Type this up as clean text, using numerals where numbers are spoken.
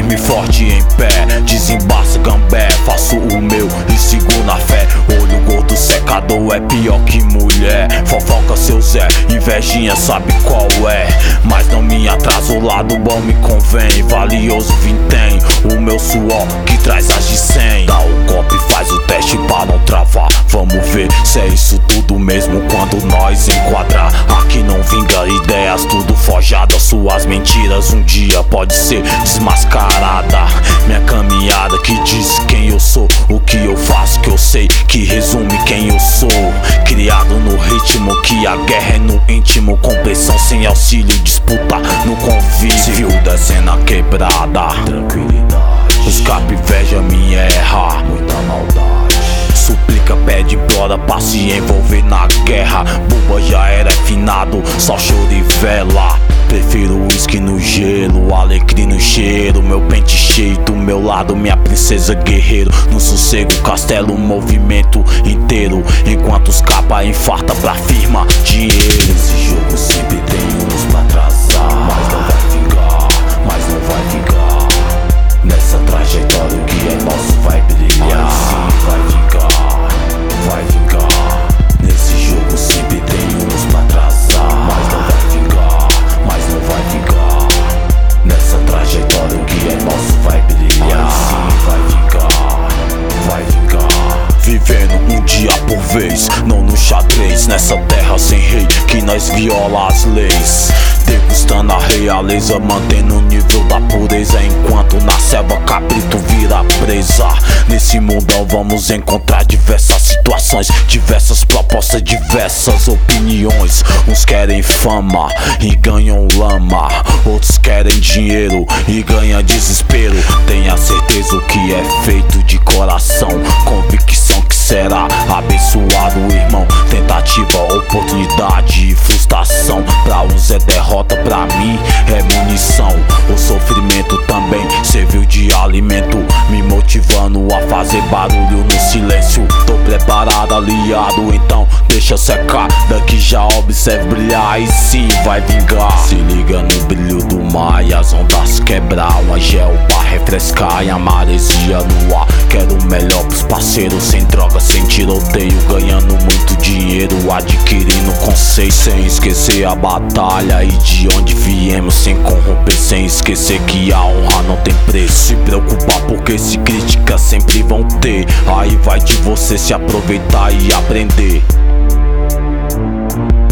firme e forte em pé, desembaço gambé, faço o meu e sigo na fé. Olho gordo secador é pior que mulher, fofoca seu Zé, invejinha sabe qual é. Mas não me atrasa, o lado bom me convém, valioso vintém, o meu suor que traz as de 100. Dá o golpe, faz o teste pra não travar, vamos ver se é isso tudo mesmo quando nós enquadrar. Aqui não vinga ideias, tudo forjada, suas mentiras um dia pode ser desmascarada. Minha caminhada que diz quem eu sou, o que eu faço que eu sei, que resume quem eu sou. Criado no ritmo que a guerra é no íntimo, com pressão sem auxílio, disputa no convívio. Descendo a quebrada, tranquilidade, escape, inveja, me erra, muita maldade. Suplica, pede, implora pra se envolver na guerra. Buba já era finado, só choro e vela. Prefiro uísque no gelo, alecrim no cheiro. Meu pente cheio do meu lado, minha princesa guerreiro. No sossego, castelo, movimento inteiro. Enquanto os capa infarta pra firma dinheiro. Esse jogo sempre tem uns pra atrasar, mas não vai vingar, mas não vai vingar. Nessa trajetória o que é nosso vai brilhar. Sim, vai vingar, vai vingar. Nesse jogo sempre tem uns pra atrasar, mas não vai vingar, mas não vai vingar. Nessa trajetória o que é nosso vai brilhar. Sim, vai vingar, vai vingar. Vivendo um dia por vez, não no xadrez. Nessa terra sem rei, que nós viola as leis. Degustando a realeza, mantendo o nível da pureza. Enquanto na selva cabrito vira presa. Nesse mundão vamos encontrar diversas situações, diversas propostas, diversas opiniões. Uns querem fama e ganham lama, outros querem dinheiro e ganham desespero. Tenha certeza o que é feito de coração, convicção que será abençoado, irmão. Tentativa, oportunidade e frustração. Pra uns é derrota, pra mim é munição. O sofrimento também serviu de alimento, me motivando a fazer barulho no silêncio. Tô preparado, aliado, então deixa secar. Daqui já observe brilhar e sim vai vingar. Se liga no brilho do mar e as ondas quebrar. Um gel pra refrescar e a maresia no ar. Quero o melhor pros parceiros, sem droga, sem tiroteio. Ganhando muito dinheiro, adquirindo conceito. Sem esquecer a batalha e de onde viemos, sem corromper, sem esquecer que a honra não tem preço. Se preocupar porque se críticas sempre vão ter. Aí vai de você se aproveitar e aprender.